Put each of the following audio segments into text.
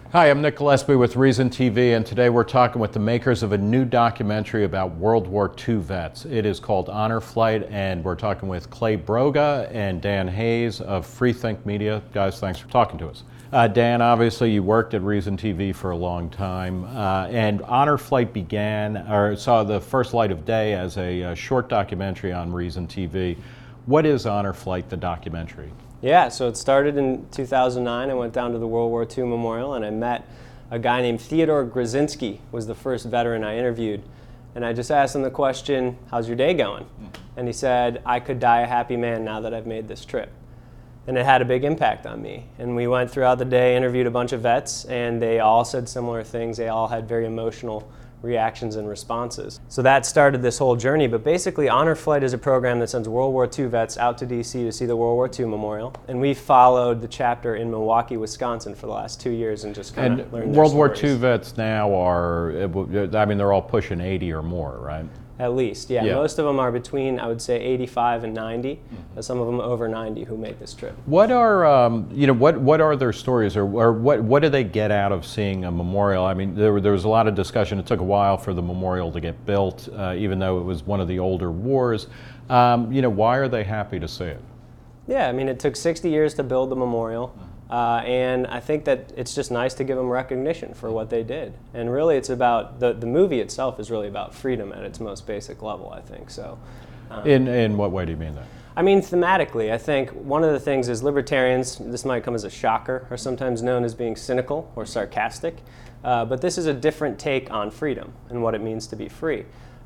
Hi, I'm Nick Gillespie with Reason TV, and today we're talking with the makers of a new documentary about World War II vets. It is called Honor Flight, and we're talking with Clay Broga and Dan Hayes of Freethink Media. Guys, thanks for talking to us. Dan, obviously you worked at Reason TV for a long time, and Honor Flight saw the first light of day as a short documentary on Reason TV. What is Honor Flight, the documentary? Yeah, so it started in 2009. I went down to the World War II Memorial and I met a guy named Theodore Grzinski, was the first veteran I interviewed. And I just asked him the question, how's your day going? And he said, I could die a happy man now that I've made this trip. And it had a big impact on me. And we went throughout the day, interviewed a bunch of vets, and they all said similar things. They all had very emotional reactions and responses. So that started this whole journey, but basically Honor Flight is a program that sends World War II vets out to DC to see the World War II Memorial, and we followed the chapter in Milwaukee, Wisconsin for the last 2 years and just kind of learned their World War stories. II vets now they're all pushing 80 or more, right? At least, yeah. Most of them are between, I would say, 85 and 90. Some of them over 90 who make this trip. What are what are their stories, or what do they get out of seeing a memorial? I mean, there was a lot of discussion. It took a while for the memorial to get built, even though it was one of the older wars. Why are they happy to see it? Yeah, I mean, it took 60 years to build the memorial. And I think that it's just nice to give them recognition for what they did. And really it's about, the movie itself is really about freedom at its most basic level, I think. So. In what way do you mean that? I mean, thematically, I think one of the things is libertarians, this might come as a shocker, are sometimes known as being cynical or sarcastic. But this is a different take on freedom and what it means to be free.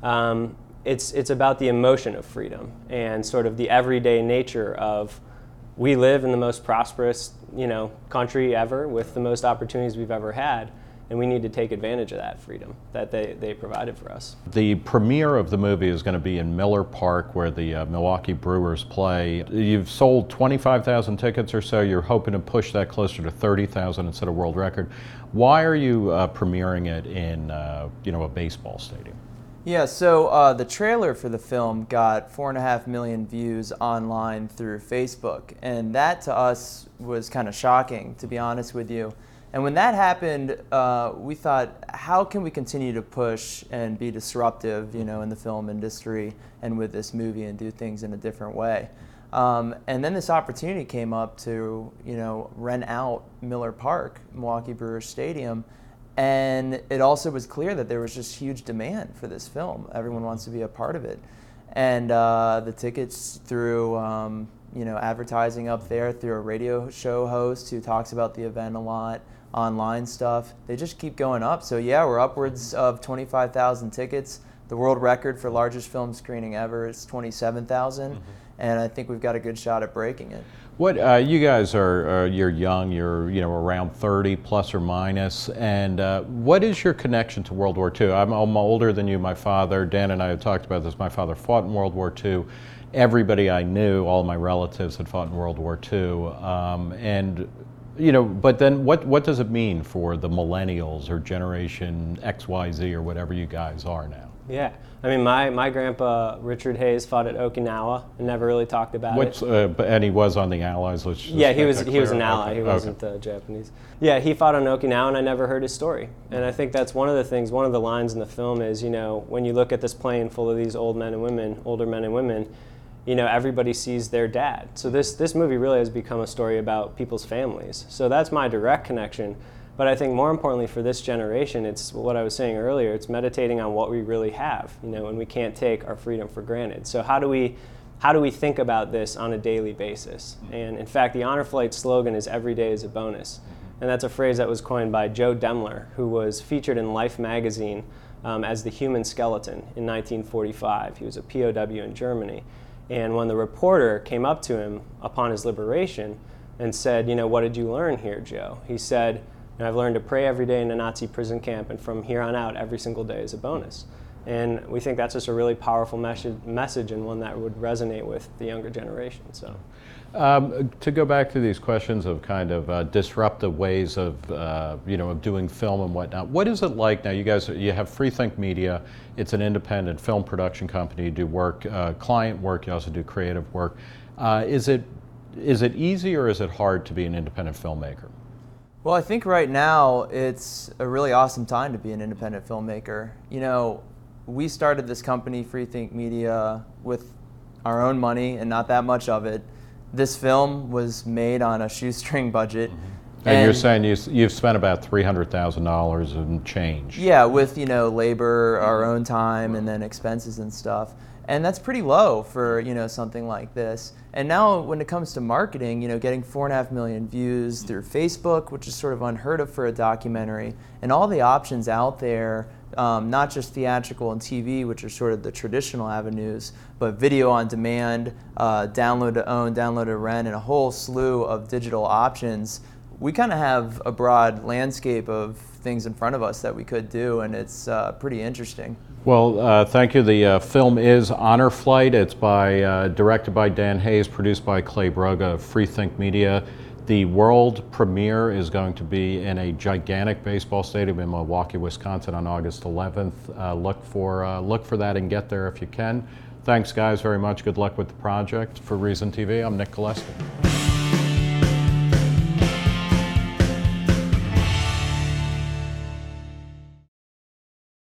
It's about the emotion of freedom and sort of the everyday nature of, we live in the most prosperous, country ever with the most opportunities we've ever had, and we need to take advantage of that freedom that they provided for us. The premiere of the movie is going to be in Miller Park, where the Milwaukee Brewers play. You've sold 25,000 tickets or so. You're hoping to push that closer to 30,000 instead of world record. Why are you premiering it in a baseball stadium? Yeah, so the trailer for the film got 4.5 million views online through Facebook, and that to us was kind of shocking, to be honest with you. And when that happened, we thought, how can we continue to push and be disruptive, in the film industry and with this movie and do things in a different way? And then this opportunity came up to, rent out Miller Park, Milwaukee Brewers Stadium. And it also was clear that there was just huge demand for this film. Everyone wants to be a part of it. And the tickets through, advertising up there, through a radio show host who talks about the event a lot, online stuff, they just keep going up. So yeah, we're upwards of 25,000 tickets. The world record for largest film screening ever is 27,000. And I think we've got a good shot at breaking it. What you guys you're young, you're around 30 plus or minus, and what is your connection to World War II? I'm older than you. My father, Dan and I have talked about this. My father fought in World War II. Everybody I knew, all my relatives had fought in World War II, But then, what does it mean for the millennials or Generation X, Y, Z, or whatever you guys are now? Yeah, I mean, my grandpa Richard Hayes fought at Okinawa and never really talked about it. And he was on the Allies. Yeah, he was an ally. Okay. He wasn't Japanese. Yeah, he fought on Okinawa, and I never heard his story. And I think that's one of the things. One of the lines in the film is, when you look at this plane full of these older men and women, everybody sees their dad. So this movie really has become a story about people's families. So that's my direct connection. But I think more importantly for this generation, it's what I was saying earlier, it's meditating on what we really have, and we can't take our freedom for granted. So how do we think about this on a daily basis? And in fact, the Honor Flight slogan is "Every day is a bonus." And that's a phrase that was coined by Joe Demler, who was featured in Life magazine as the human skeleton in 1945. He was a POW in Germany. And when the reporter came up to him upon his liberation and said, what did you learn here, Joe? He said, I've learned to pray every day in a Nazi prison camp, and from here on out, every single day is a bonus. And we think that's just a really powerful message and one that would resonate with the younger generation. So, to go back to these questions of kind of disruptive ways of of doing film and whatnot, what is it like now? You have Freethink Media. It's an independent film production company. You do work, client work. You also do creative work. Is it easy or is it hard to be an independent filmmaker? Well, I think right now it's a really awesome time to be an independent filmmaker. You know, we started this company, Freethink Media, with our own money and not that much of it. This film was made on a shoestring budget. And you're saying you've spent about $300,000 in change. Yeah, with, you know, labor, our own time, and then expenses and stuff. And that's pretty low for, you know, something like this. And now when it comes to marketing, you know, getting 4.5 million views through Facebook, which is sort of unheard of for a documentary, and all the options out there, not just theatrical and TV, which are sort of the traditional avenues, but video on demand, download to own, download to rent, and a whole slew of digital options. We kind of have a broad landscape of things in front of us that we could do, and it's pretty interesting. Well, thank you. The film is Honor Flight. It's directed by Dan Hayes, produced by Clay Broga of Freethink Media. The world premiere is going to be in a gigantic baseball stadium in Milwaukee, Wisconsin on August 11th. Look for that and get there if you can. Thanks, guys, very much. Good luck with the project. For Reason TV, I'm Nick Gillespie.